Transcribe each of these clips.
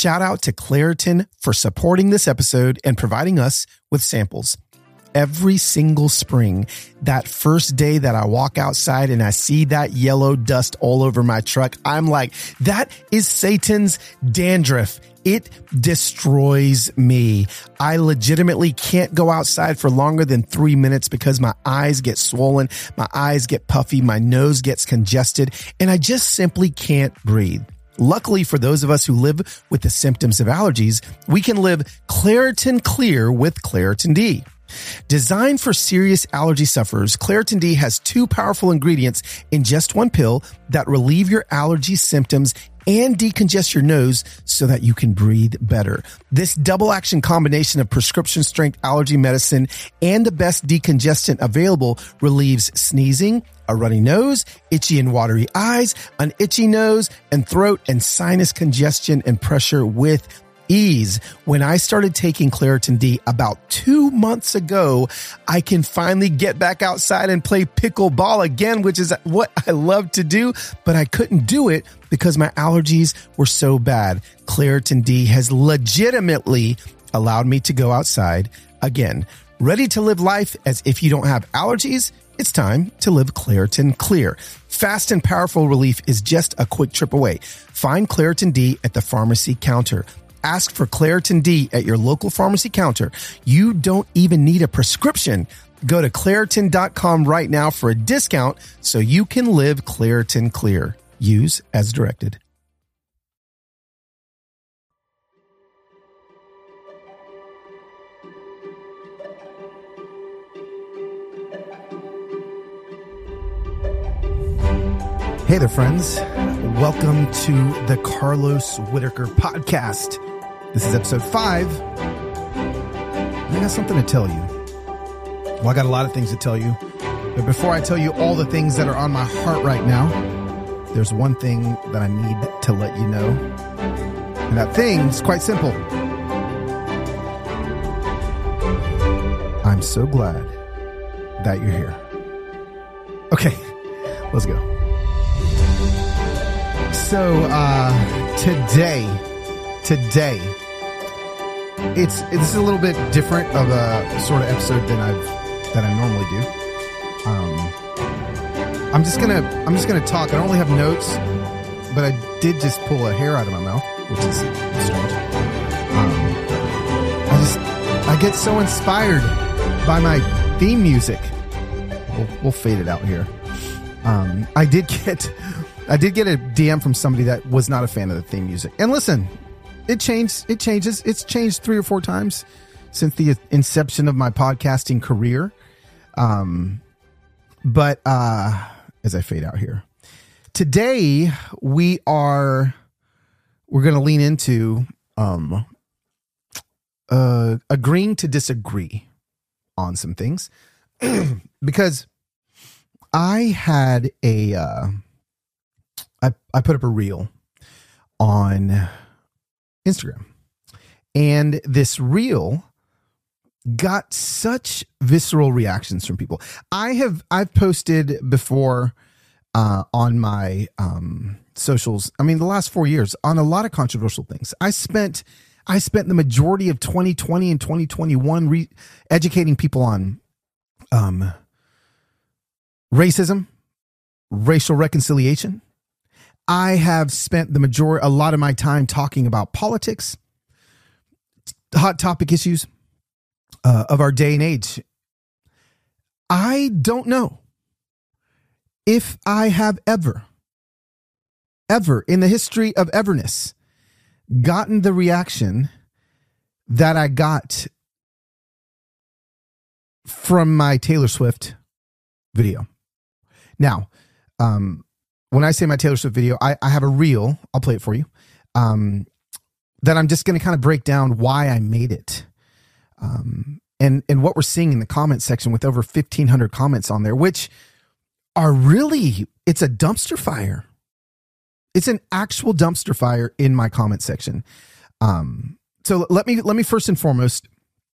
shout out to Claritin for supporting this episode and providing us with samples. Every single spring, that first day that I walk outside and I see that yellow dust all over my truck, I'm like, that is Satan's dandruff. It destroys me. I legitimately can't go outside for longer than 3 minutes because my eyes get swollen, my eyes get puffy, my nose gets congested, and I just simply can't breathe. Luckily for those of us who live with the symptoms of allergies, we can live Claritin Clear with Claritin D. Designed for serious allergy sufferers, Claritin D has 2 powerful ingredients in just one pill that relieve your allergy symptoms and decongest your nose so that you can breathe better. This double action combination of prescription strength allergy medicine and the best decongestant available relieves sneezing, a runny nose, itchy and watery eyes, an itchy nose and throat, and sinus congestion and pressure with ease. When I started taking Claritin D about 2 months ago, I can finally get back outside and play pickleball again, which is what I love to do, but I couldn't do it because my allergies were so bad. Claritin D has legitimately allowed me to go outside again. Ready to live life as if you don't have allergies? It's time to live Claritin Clear. Fast and powerful relief is just a quick trip away. Find Claritin D at the pharmacy counter. Ask for Claritin D at your local pharmacy counter. You don't even need a prescription. Go to Claritin.com right now for a discount so you can live Claritin Clear. Use as directed. Hey there, friends. Welcome to the Carlos Whitaker podcast. This is episode 5. I got something to tell you. Well, I got a lot of things to tell you. But before I tell you all the things that are on my heart right now, there's one thing that I need to let you know. And that thing is quite simple. I'm so glad that you're here. Okay, let's go. So, today, this is a little bit different of a sort of episode than I normally do. I'm just gonna talk. I don't really have notes, but I did just pull a hair out of my mouth, which is strange. I get so inspired by my theme music. We'll fade it out here. I did get a DM from somebody that was not a fan of the theme music. And listen, it changes. It's changed 3 or 4 times since the inception of my podcasting career. But as I fade out here, today we're going to lean into agreeing to disagree on some things because I had I put up a reel on Instagram, and this reel got such visceral reactions from people. I've posted before on my socials. I mean, the last 4 years on a lot of controversial things. I spent the majority of 2020 and 2021 educating people on racism, racial reconciliation. I have spent a lot of my time talking about politics, hot topic issues of our day and age. I don't know if I have ever in the history of everness gotten the reaction that I got from my Taylor Swift video. Now, when I say my Taylor Swift video, I have a reel. I'll play it for you. That I'm just going to kind of break down why I made it. And what we're seeing in the comment section with over 1,500 comments on there, which are really, it's a dumpster fire. It's an actual dumpster fire in my comment section. So let me first and foremost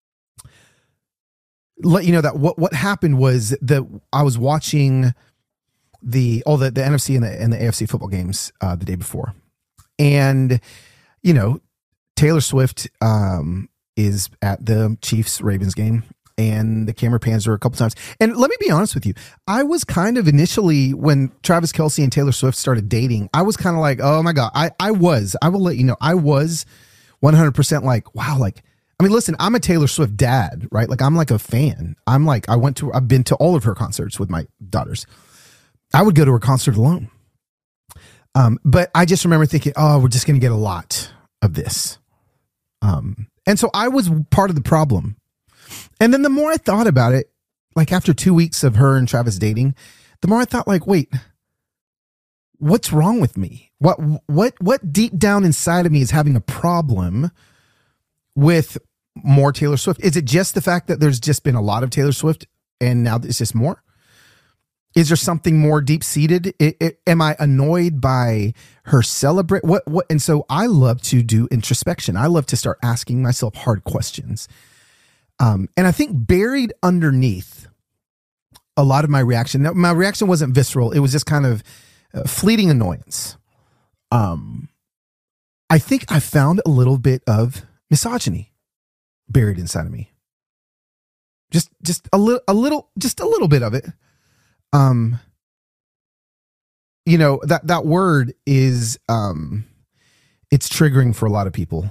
let you know that what happened was that I was watching the NFC and the AFC football games the day before, and Taylor Swift is at the Chiefs-Ravens game, and the camera pans her a couple times. And let me be honest with you. I was kind of initially, when Travis Kelce and Taylor Swift started dating, I was kind of like, oh my God. I will let you know, I was 100% like, wow, like, I mean, listen, I'm a Taylor Swift dad, right? Like, I'm like a fan. I've been to all of her concerts with my daughters. I would go to her concert alone. But I just remember thinking, oh, we're just going to get a lot of this. And so I was part of the problem. And then the more I thought about it, like after 2 weeks of her and Travis dating, the more I thought like, wait, what's wrong with me? What deep down inside of me is having a problem with more Taylor Swift? Is it just the fact that there's just been a lot of Taylor Swift and now it's just more? Is there something more deep seated? Am I annoyed by her celebrate? What? And so I love to do introspection. I love to start asking myself hard questions. And I think buried underneath a lot of my reaction, now, my reaction wasn't visceral. It was just kind of fleeting annoyance. I think I found a little bit of misogyny buried inside of me. Just a little bit of it. You know, that word is, it's triggering for a lot of people.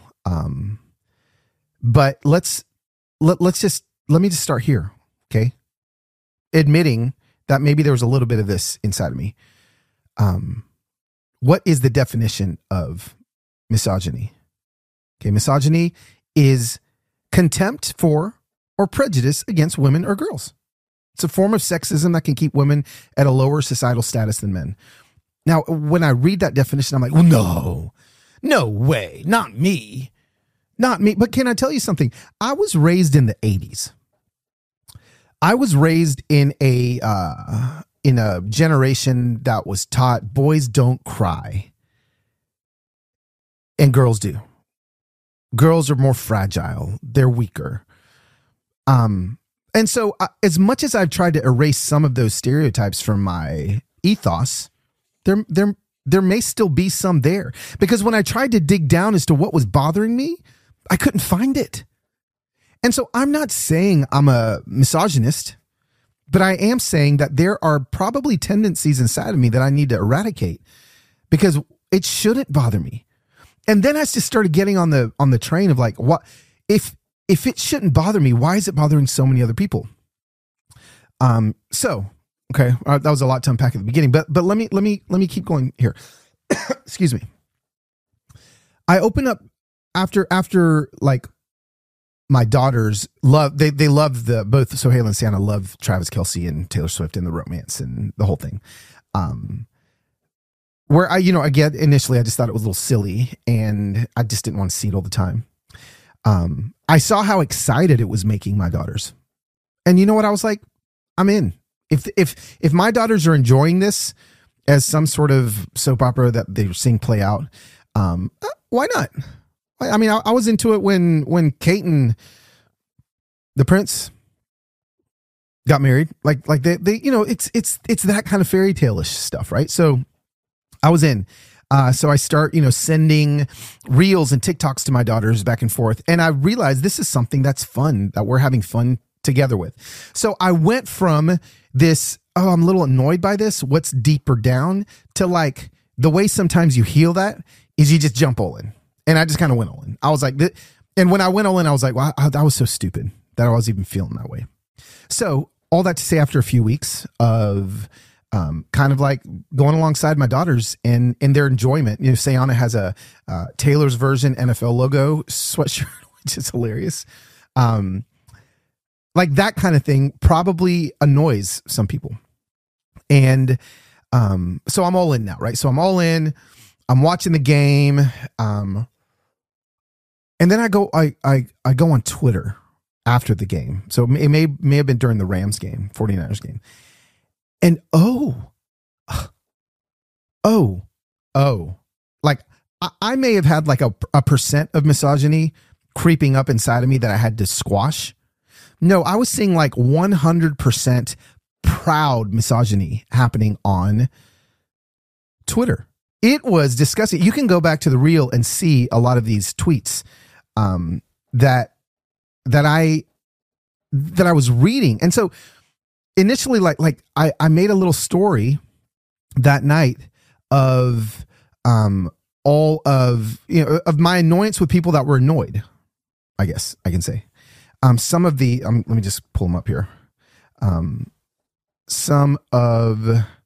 But let me just start here. Okay. Admitting that maybe there was a little bit of this inside of me. What is the definition of misogyny? Okay. Misogyny is contempt for or prejudice against women or girls. It's a form of sexism that can keep women at a lower societal status than men. Now, when I read that definition, I'm like, well, no way. Not me. But can I tell you something? I was raised in the 80s. I was raised in a generation that was taught boys don't cry and girls do. Girls are more fragile. They're weaker. And so as much as I've tried to erase some of those stereotypes from my ethos, there may still be some there, because when I tried to dig down as to what was bothering me, I couldn't find it. And so I'm not saying I'm a misogynist, but I am saying that there are probably tendencies inside of me that I need to eradicate, because it shouldn't bother me. And then I just started getting on the train of like, what if it shouldn't bother me, why is it bothering so many other people? Okay, that was a lot to unpack at the beginning, but let me keep going here. Excuse me. I open up after like my daughters love, they love both Sohail and Sienna love Travis Kelce and Taylor Swift and the romance and the whole thing. Where again, initially I just thought it was a little silly and I just didn't want to see it all the time. I saw how excited it was making my daughters. And you know what? I was like, I'm in. If my daughters are enjoying this as some sort of soap opera that they're seeing play out, why not? I mean, I was into it when Kate and the prince got married. Like they it's that kind of fairy tale-ish stuff, right? So I was in. So I start, sending reels and TikToks to my daughters back and forth. And I realized this is something that's fun, that we're having fun together with. So I went from this, I'm a little annoyed by this, what's deeper down, to like the way sometimes you heal that is you just jump all in. And I just kind of went all in. I was like, and when I went all in, I was like, wow, that was so stupid that I was even feeling that way. So all that to say, after a few weeks of kind of like going alongside my daughters and their enjoyment, Sayana has a Taylor's version NFL logo sweatshirt, which is hilarious. Like that kind of thing probably annoys some people. And so I'm all in now, right? So I'm all in. I'm watching the game. And then I go on Twitter after the game. So it may have been during the Rams game, 49ers game. And like I may have had like a percent of misogyny creeping up inside of me that I had to squash. No, I was seeing like 100% proud misogyny happening on Twitter. It was disgusting. You can go back to the reel and see a lot of these tweets that I was reading. And so initially, like I made a little story that night of all of, of my annoyance with people that were annoyed, I guess I can say. Some of the, let me just pull them up here. Some of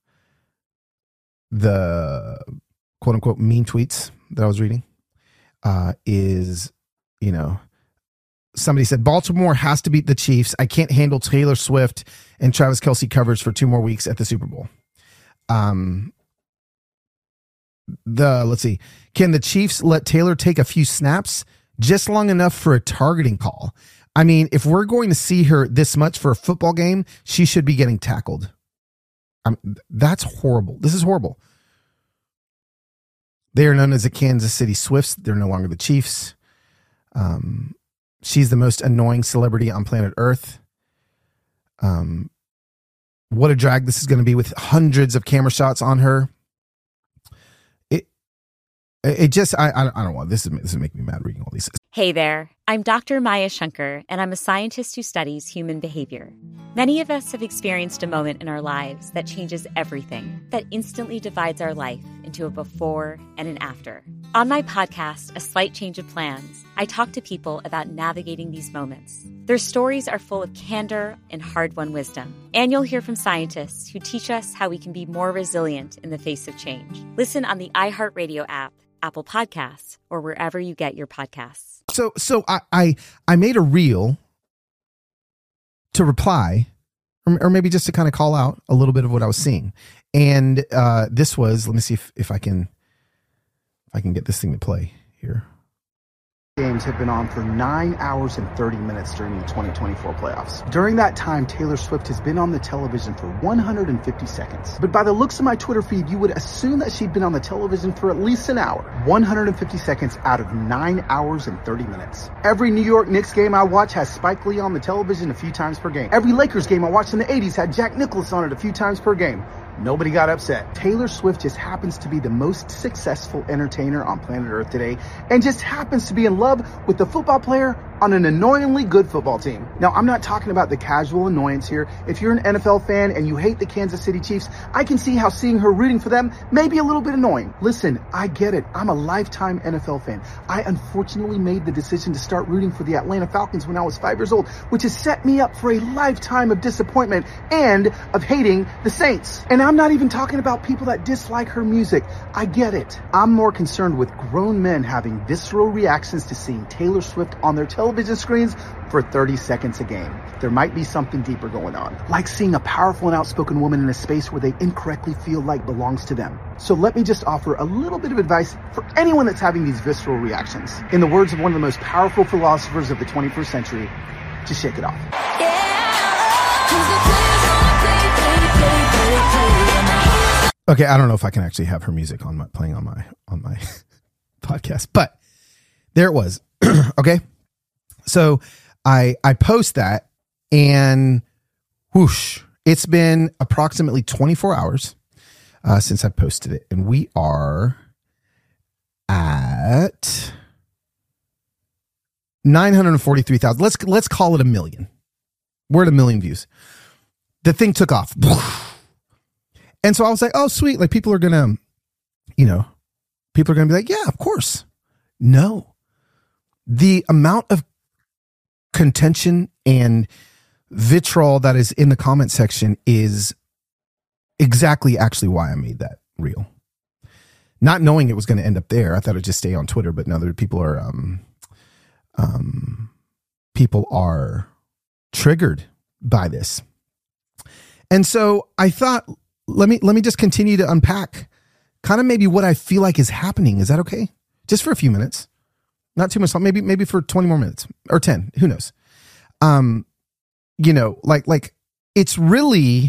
the quote unquote mean tweets that I was reading is, somebody said, Baltimore has to beat the Chiefs. I can't handle Taylor Swift and Travis Kelce coverage for 2 more weeks at the Super Bowl. Let's see. Can the Chiefs let Taylor take a few snaps just long enough for a targeting call? I mean, if we're going to see her this much for a football game, she should be getting tackled. That's horrible. This is horrible. They are known as the Kansas City Swifts. They're no longer the Chiefs. She's the most annoying celebrity on planet Earth. What a drag this is going to be with hundreds of camera shots on her. It just, I don't want, this is making me mad reading all these. Hey there, I'm Dr. Maya Shankar, and I'm a scientist who studies human behavior. Many of us have experienced a moment in our lives that changes everything, that instantly divides our life into a before and an after. On my podcast, A Slight Change of Plans, I talk to people about navigating these moments. Their stories are full of candor and hard-won wisdom. And you'll hear from scientists who teach us how we can be more resilient in the face of change. Listen on the iHeartRadio app, Apple Podcasts, or wherever you get your podcasts. So I made a reel to reply, or maybe just to kind of call out a little bit of what I was seeing. And this was, let me see if I can get this thing to play here. Games have been on for 9 hours and 30 minutes during the 2024 playoffs. During that time, Taylor Swift has been on the television for 150 seconds. But by the looks of my Twitter feed, you would assume that she'd been on the television for at least an hour. 150 seconds out of 9 hours and 30 minutes. Every New York Knicks game I watch has Spike Lee on the television a few times per game. Every Lakers game I watched in the 80s had Jack Nicklaus on it a few times per game. Nobody got upset. Taylor Swift just happens to be the most successful entertainer on planet Earth today, and just happens to be in love with the football player on an annoyingly good football team. Now, I'm not talking about the casual annoyance here. If you're an NFL fan and you hate the Kansas City Chiefs, I can see how seeing her rooting for them may be a little bit annoying. Listen, I get it. I'm a lifetime NFL fan. I unfortunately made the decision to start rooting for the Atlanta Falcons when I was 5 years old, which has set me up for a lifetime of disappointment and of hating the Saints. And I'm not even talking about people that dislike her music. I get it. I'm more concerned with grown men having visceral reactions to seeing Taylor Swift on their television screens for 30 seconds a game. There might be something deeper going on, like seeing a powerful and outspoken woman in a space where they incorrectly feel like belongs to them. So let me just offer a little bit of advice for anyone that's having these visceral reactions. In the words of one of the most powerful philosophers of the 21st century, just shake it off. Okay, I don't know if I can actually have her music playing on my podcast, but there it was. Okay, so I post that, and whoosh, it's been approximately 24 hours since I posted it, and we are at 943,000. Let's call it 1 million. We're at 1 million views. The thing took off. And so I was like, oh, sweet. Like people are going to be like, yeah, of course. No. The amount of contention and vitriol that is in the comment section is exactly actually why I made that reel. Not knowing it was going to end up there. I thought it'd just stay on Twitter, but now there people are triggered by this. And so I thought, let me just continue to unpack kind of maybe what I feel like is happening. Is that okay? Just for a few minutes, not too much. Maybe for 20 more minutes or 10, who knows? Like it's really,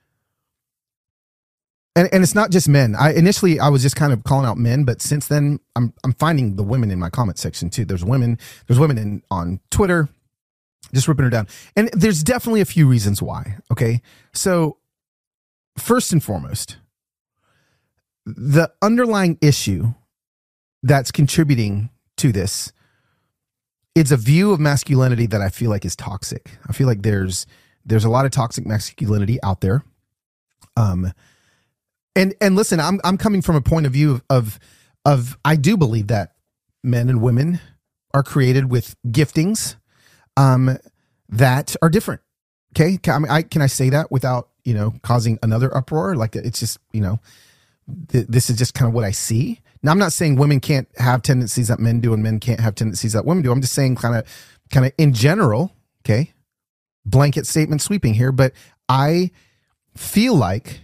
and it's not just men. Initially I was just kind of calling out men, but since then I'm finding the women in my comment section too. There's women on Twitter just ripping her down. And there's definitely a few reasons why. Okay. So first and foremost, the underlying issue that's contributing to this, it's a view of masculinity that I feel like is toxic. I feel like there's a lot of toxic masculinity out there. And listen, I'm coming from a point of view of I do believe that men and women are created with giftings that are different. Okay, can I say that without causing another uproar? Like, it's just this is just kind of what I see. Now, I'm not saying women can't have tendencies that men do and men can't have tendencies that women do. I'm just saying kind of in general, okay, blanket statement sweeping here, but I feel like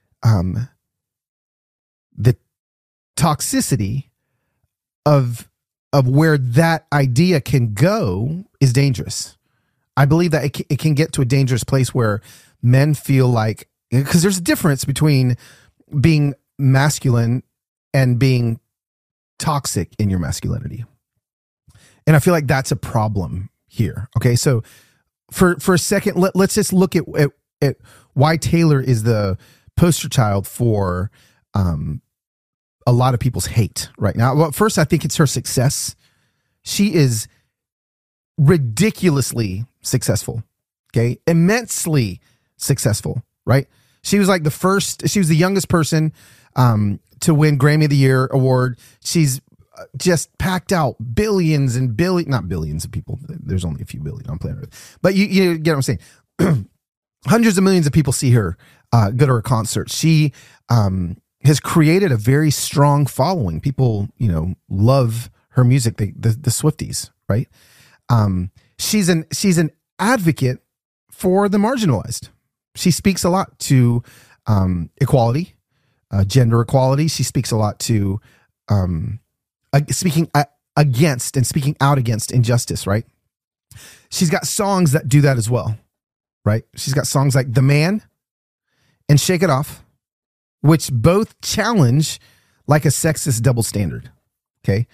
the toxicity of where that idea can go is dangerous. I believe that it can get to a dangerous place where men feel like, because there's a difference between being masculine and being toxic in your masculinity. And I feel like that's a problem here. Okay. So for a second, let's just look at why Taylor is the poster child for a lot of people's hate right now. Well, first, I think it's her success. She is ridiculously successful. Okay. Immensely successful, right? She was like she was the youngest person to win Grammy of the Year award. She's just packed out billions and not billions of people. There's only a few billion on planet Earth, but you get what I'm saying? Hundreds of millions of people see her, go to her concert. She has created a very strong following. People, love her music. The Swifties, right? She's an advocate for the marginalized. She speaks a lot to equality, gender equality. She speaks a lot to speaking against and speaking out against injustice, right? She's got songs that do that as well, right? She's got songs like The Man and Shake It Off, which both challenge like a sexist double standard, okay?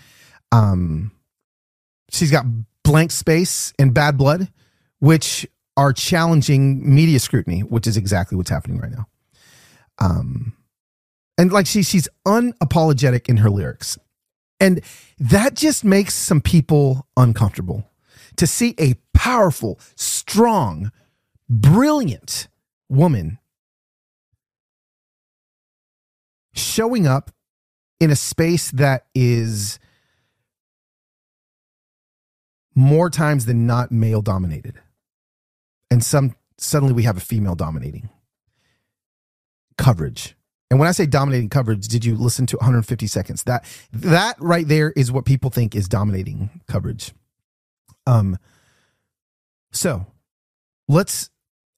She's got Blank Space and Bad Blood, which are challenging media scrutiny, which is exactly what's happening right now. And like she's unapologetic in her lyrics. And that just makes some people uncomfortable to see a powerful, strong, brilliant woman showing up in a space that is more times than not male dominated. And suddenly we have a female dominating coverage. And when I say dominating coverage, did you listen to 150 seconds? That right there is what people think is dominating coverage. So let's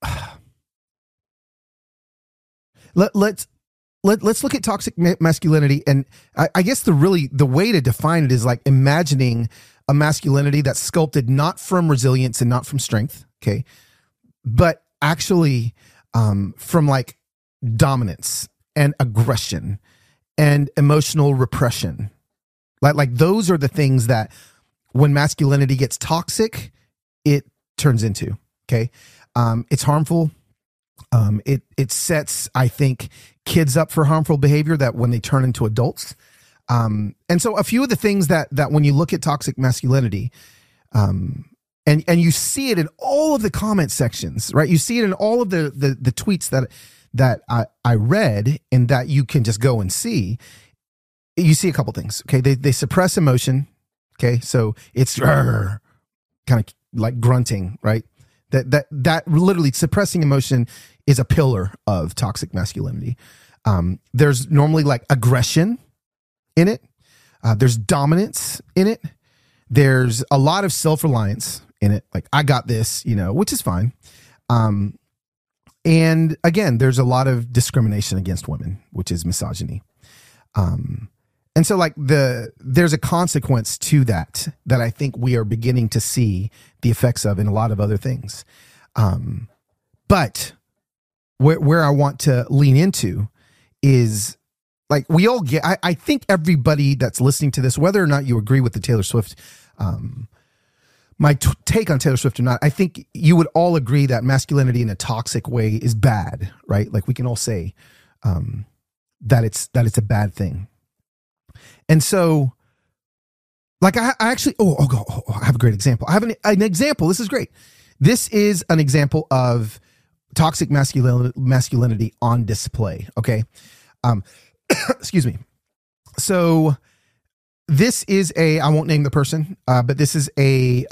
let's look at toxic masculinity. And I guess the way to define it is like imagining a masculinity that's sculpted not from resilience and not from strength. Okay. But actually, from like dominance and aggression and emotional repression. Like those are the things that when masculinity gets toxic, it turns into, okay? It's harmful. It sets, I think, kids up for harmful behavior that when they turn into adults. And so a few of the things that when you look at toxic masculinity, and you see it in all of the comment sections, right? You see it in all of the tweets that I read and that you can just go and see. You see a couple things. Okay. They suppress emotion. Okay. So it's kind of like grunting, right? That literally suppressing emotion is a pillar of toxic masculinity. There's normally like aggression in it. There's dominance in it. There's a lot of self-reliance in it. Like, I got this, which is fine. And again, there's a lot of discrimination against women, which is misogyny. And so like there's a consequence to that I think we are beginning to see the effects of in a lot of other things. But where I want to lean into is like we all get, I think everybody that's listening to this, whether or not you agree with the Taylor Swift, my take on Taylor Swift or not, I think you would all agree that masculinity in a toxic way is bad, right? Like we can all say that it's a bad thing. And so, like, I actually, I have a great example. I have an example. This is great. This is an example of toxic masculinity on display. Okay. Excuse me. So this is I won't name the person, but this is a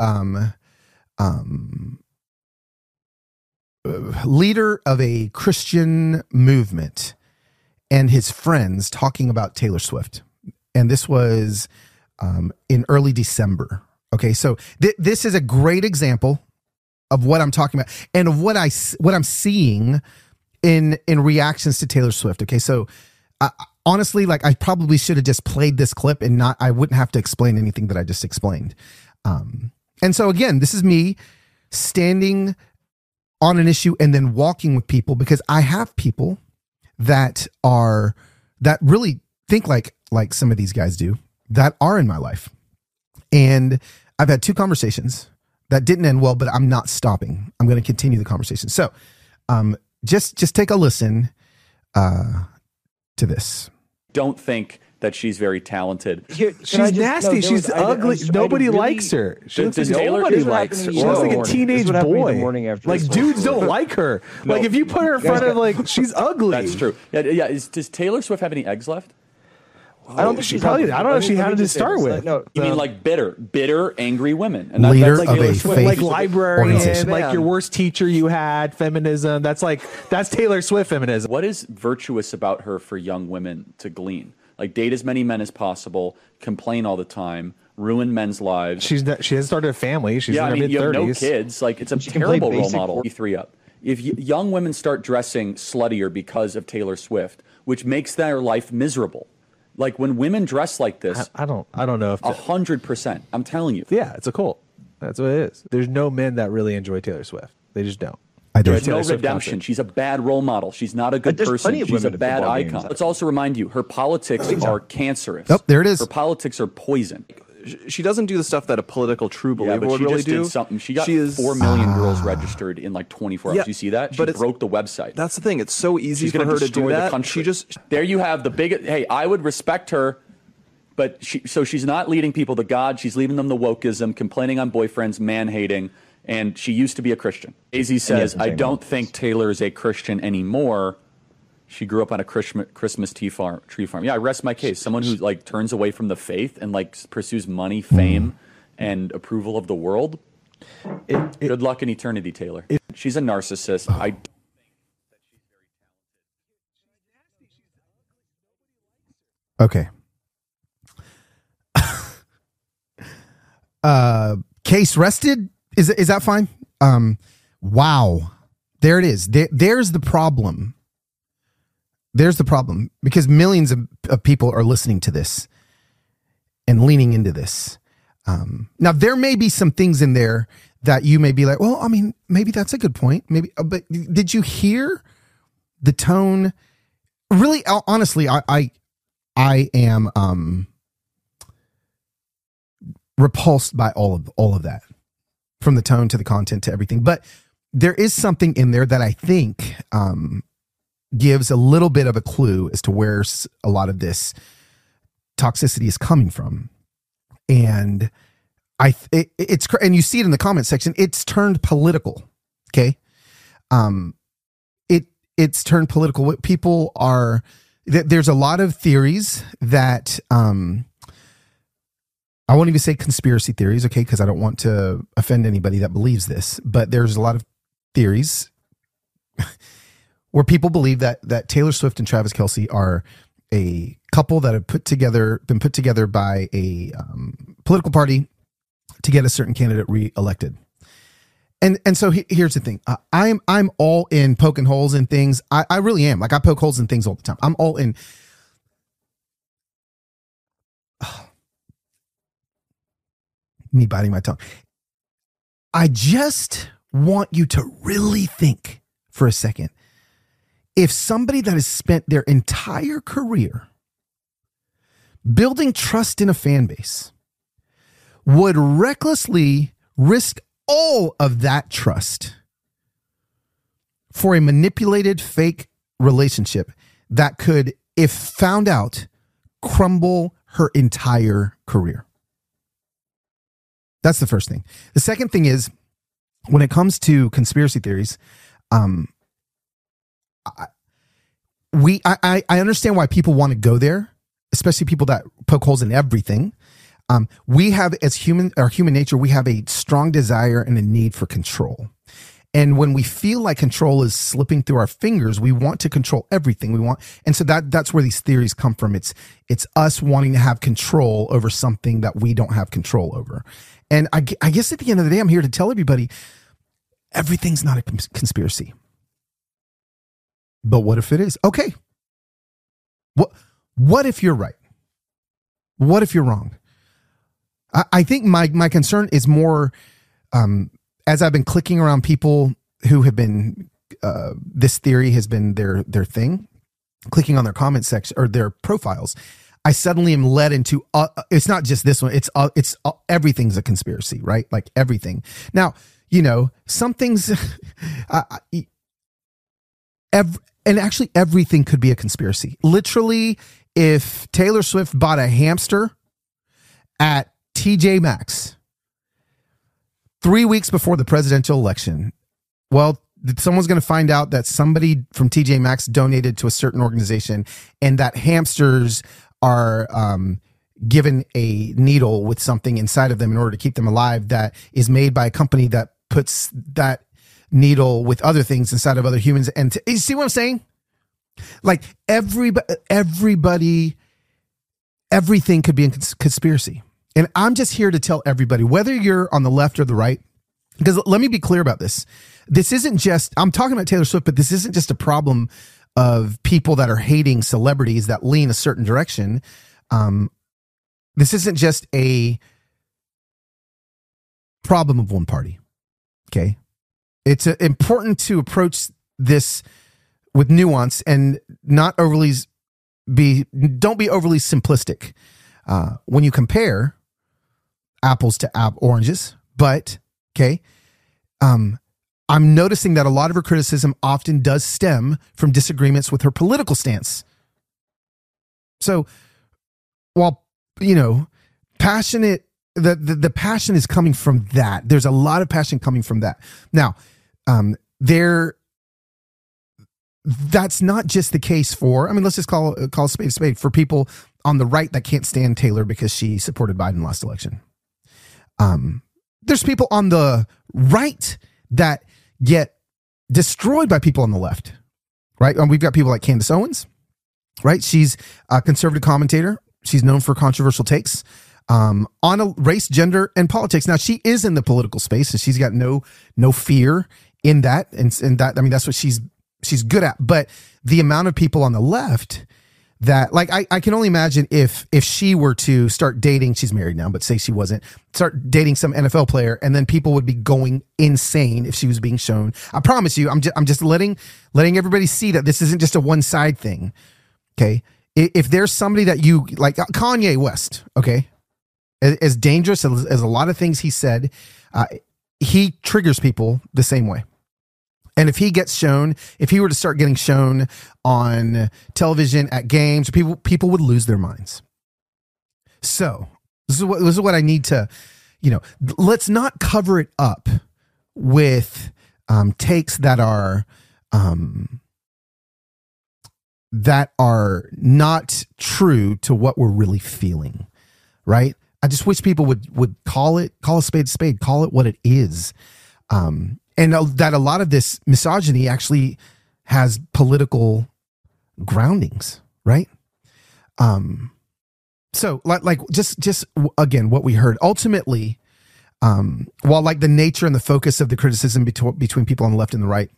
leader of a Christian movement and his friends talking about Taylor Swift. And this was in early December. Okay. So this is a great example of what I'm talking about and of what I'm seeing in reactions to Taylor Swift. Okay. So honestly, like, I probably should have just played this clip and I wouldn't have to explain anything that I just explained. And so again, this is me standing on an issue and then walking with people, because I have people that really think like some of these guys do, that are in my life. And I've had 2 conversations that didn't end well, but I'm not stopping. I'm going to continue the conversation. So just take a listen to this. Don't think that she's very talented. She's nasty. She's ugly. Nobody likes her. She looks like nobody likes her. She looks like a teenage boy. Like, dudes don't like her. Like, if you put her in front of, like, she's ugly. That's true. Yeah. Does Taylor Swift have any eggs left? I don't think she probably. I don't know if she had to start with. No, you mean like bitter, angry women? And leader that's of Taylor a Swift. faith like librarian, organization. like your worst teacher you had, feminism. That's Taylor Swift feminism. What is virtuous about her for young women to glean? Like, date as many men as possible, complain all the time, ruin men's lives. She hasn't started a family. She's in her mid-30s. You have no kids. Like, it's a terrible role model. 3 up. If young women start dressing sluttier because of Taylor Swift, which makes their life miserable. Like, when women dress like this, I don't know if 100%. I'm telling you. Yeah, it's a cult. That's what it is. There's no men that really enjoy Taylor Swift. They just don't. There's no redemption. She's a bad role model. She's not a good person. She's a bad icon. Let's also remind you, her politics are cancerous. Oh, there it is. Her politics are poison. She doesn't do the stuff that a political true believer would really do. Did something. She got 4 million girls registered in like 24 hours. You see that? She broke the website. That's the thing. It's so easy for her to do that. There you have the big. Hey, I would respect her, but she's not leading people to God. She's leading them to wokeism, complaining on boyfriends, man-hating, and she used to be a Christian. Daisy says, I don't think Taylor is a Christian anymore. She grew up on a Christmas tree farm. Yeah, I rest my case. Someone who like turns away from the faith and like pursues money, fame, and approval of the world. Good luck in eternity, Taylor. She's a narcissist. Okay. Case rested. Is that fine? Wow. There it is. There's the problem. There's the problem, because millions of people are listening to this and leaning into this. Now, there may be some things in there that you may be like, well, I mean, maybe that's a good point. Maybe, but did you hear the tone? Really, honestly, I am repulsed by all of that, from the tone to the content to everything. But there is something in there that I think gives a little bit of a clue as to where a lot of this toxicity is coming from. And it's and you see it in the comment section, it's turned political. Okay. It's turned political. People are, there's a lot of theories that, I won't even say conspiracy theories. Okay. Cause I don't want to offend anybody that believes this, but there's a lot of theories where people believe that Taylor Swift and Travis Kelce are a couple that have been put together by a political party to get a certain candidate reelected. And so here's the thing. I'm all in poking holes in things. I really am. Like, I poke holes in things all the time. I'm all in. Me biting my tongue. I just want you to really think for a second. If somebody that has spent their entire career building trust in a fan base would recklessly risk all of that trust for a manipulated fake relationship that could if found out, crumble her entire career. That's the first thing. The second thing is, when it comes to conspiracy theories, I understand why people want to go there, especially people that poke holes in everything. We have, as human nature, we have a strong desire and a need for control. And when we feel like control is slipping through our fingers, we want to control everything we want. And so that's where these theories come from. It's us wanting to have control over something that we don't have control over. And I guess at the end of the day, I'm here to tell everybody, everything's not a conspiracy. But what if it is? Okay. What if you're right? What if you're wrong? I think my concern is more, as I've been clicking around people who have been, this theory has been their thing, clicking on their comment section or their profiles, I suddenly am led into, it's not just this one, it's everything's a conspiracy, right? Like everything. Now, some things, and actually everything could be a conspiracy. Literally, if Taylor Swift bought a hamster at TJ Maxx 3 weeks before the presidential election, well, someone's going to find out that somebody from TJ Maxx donated to a certain organization, and that hamsters are given a needle with something inside of them in order to keep them alive that is made by a company that puts that needle with other things inside of other humans. And you see what I'm saying? Like everybody, everything could be a conspiracy. And I'm just here to tell everybody, whether you're on the left or the right, because let me be clear about this. This isn't just, I'm talking about Taylor Swift, but this isn't just a problem of people that are hating celebrities that lean a certain direction. This isn't just a problem of one party. Okay. It's important to approach this with nuance and don't be overly simplistic when you compare apples to oranges. But okay, I'm noticing that a lot of her criticism often does stem from disagreements with her political stance. So while, passionate, the passion is coming from that. There's a lot of passion coming from that. Now, that's not just the case for, let's just call a spade for people on the right that can't stand Taylor because she supported Biden last election. There's people on the right that get destroyed by people on the left, right? We've got people like Candace Owens, right? She's a conservative commentator. She's known for controversial takes on a race, gender, and politics. Now, she is in the political space, and she's got no fear in that. And that, that's what she's good at. But the amount of people on the left that, like, I can only imagine if she were to start dating, she's married now, but say she wasn't, start dating some NFL player, and then people would be going insane if she was being shown. I promise you, I'm just letting everybody see that this isn't just a one side thing. Okay. If there's somebody that you like, Kanye West, okay, as dangerous as a lot of things he said, he triggers people the same way. And if he were to start getting shown on television at games, people would lose their minds. So this is what I need to, let's not cover it up with takes that are not true to what we're really feeling, right? I just wish people would call a spade, call it what it is. And that a lot of this misogyny actually has political groundings, right? So like just again, what we heard ultimately, while like the nature and the focus of the criticism between people on the left and the right,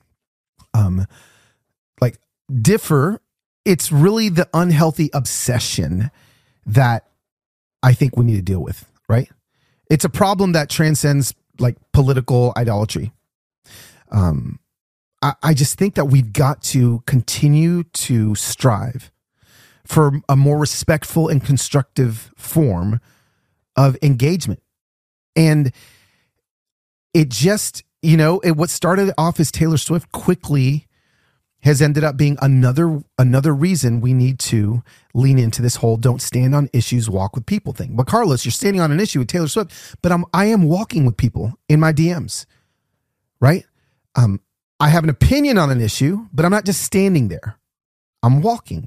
like differ, it's really the unhealthy obsession that I think we need to deal with, right? It's a problem that transcends like political idolatry. I just think that we've got to continue to strive for a more respectful and constructive form of engagement. And it just, what started off as Taylor Swift quickly has ended up being another reason we need to lean into this whole don't stand on issues, walk with people thing. But Carlos, you're standing on an issue with Taylor Swift, but I am walking with people in my DMs, right? I have an opinion on an issue, but I'm not just standing there. I'm walking.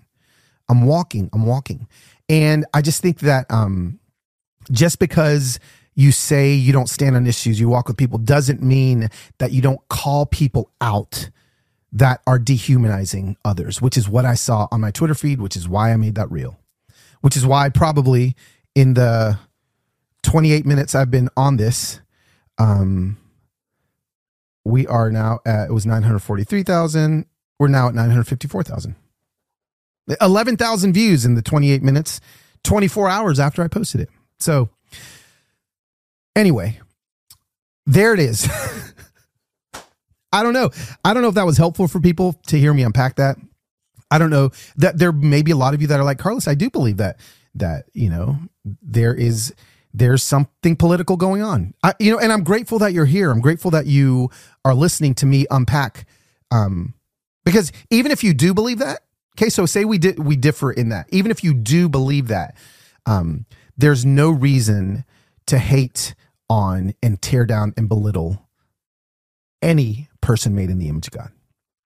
And I just think that just because you say you don't stand on issues, you walk with people, doesn't mean that you don't call people out that are dehumanizing others, which is what I saw on my Twitter feed, which is why I made that reel, which is why probably in the 28 minutes I've been on this, we are now at, it was 943,000. We're now at 954,000. 11,000 views in the 28 minutes, 24 hours after I posted it. So anyway, there it is. I don't know if that was helpful for people to hear me unpack that. I don't know that there may be a lot of you that are like, Carlos, I do believe that, you know, there's something political going on. And I'm grateful that you're here. I'm grateful that you are listening to me unpack. Because even if you do believe that, okay, so say we differ in that. Even if you do believe that, there's no reason to hate on and tear down and belittle any person made in the image of God.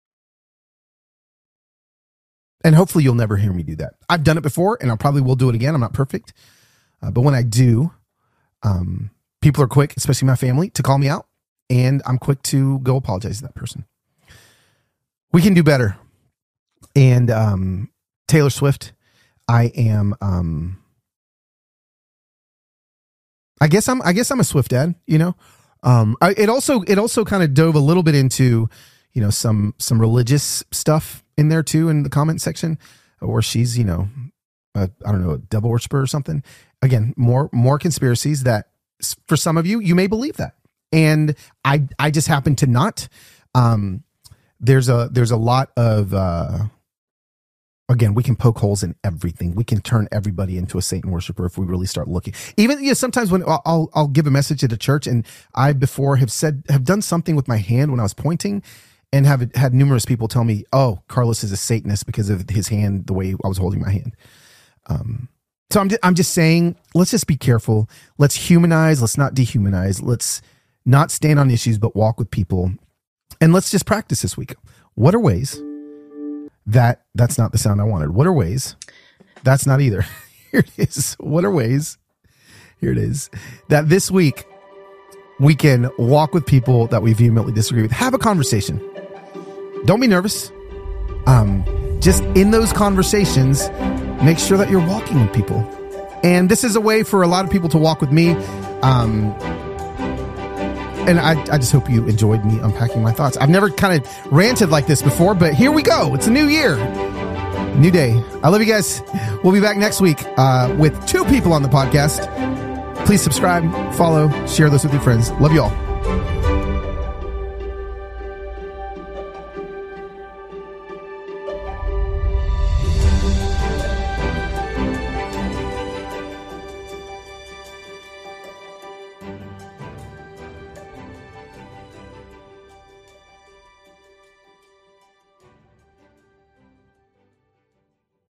And hopefully you'll never hear me do that. I've done it before and I probably will do it again. I'm not perfect. But when I do, people are quick, especially my family, to call me out. And I'm quick to go apologize to that person. We can do better. And Taylor Swift, I guess I'm a Swift dad, you know. It also kind of dove a little bit into, you know, some religious stuff in there too in the comment section, where she's, you know, I don't know, a devil worshiper or something. Again, more conspiracies that for some of you may believe that, and I just happen to not. There's a lot of again, we can poke holes in everything. We can turn everybody into a Satan worshiper if we really start looking. Even, you know, sometimes when I'll give a message at a church, and I before have done something with my hand when I was pointing, and have had numerous people tell me, "Oh, Carlos is a Satanist because of his hand, the way I was holding my hand." So I'm just saying, let's just be careful. Let's humanize. Let's not dehumanize. Let's not stand on issues, but walk with people. And let's just practice this week. What are ways that's not the sound I wanted? What are ways? That's not either. Here it is. What are ways? Here it is. That this week we can walk with people that we vehemently disagree with. Have a conversation. Don't be nervous. Just in those conversations, make sure that you're walking with people. And this is a way for a lot of people to walk with me. And I just hope you enjoyed me unpacking my thoughts. I've never kind of ranted like this before, but here we go. It's a new year, new day. I love you guys. We'll be back next week with 2 people on the podcast. Please subscribe, follow, share this with your friends. Love you all.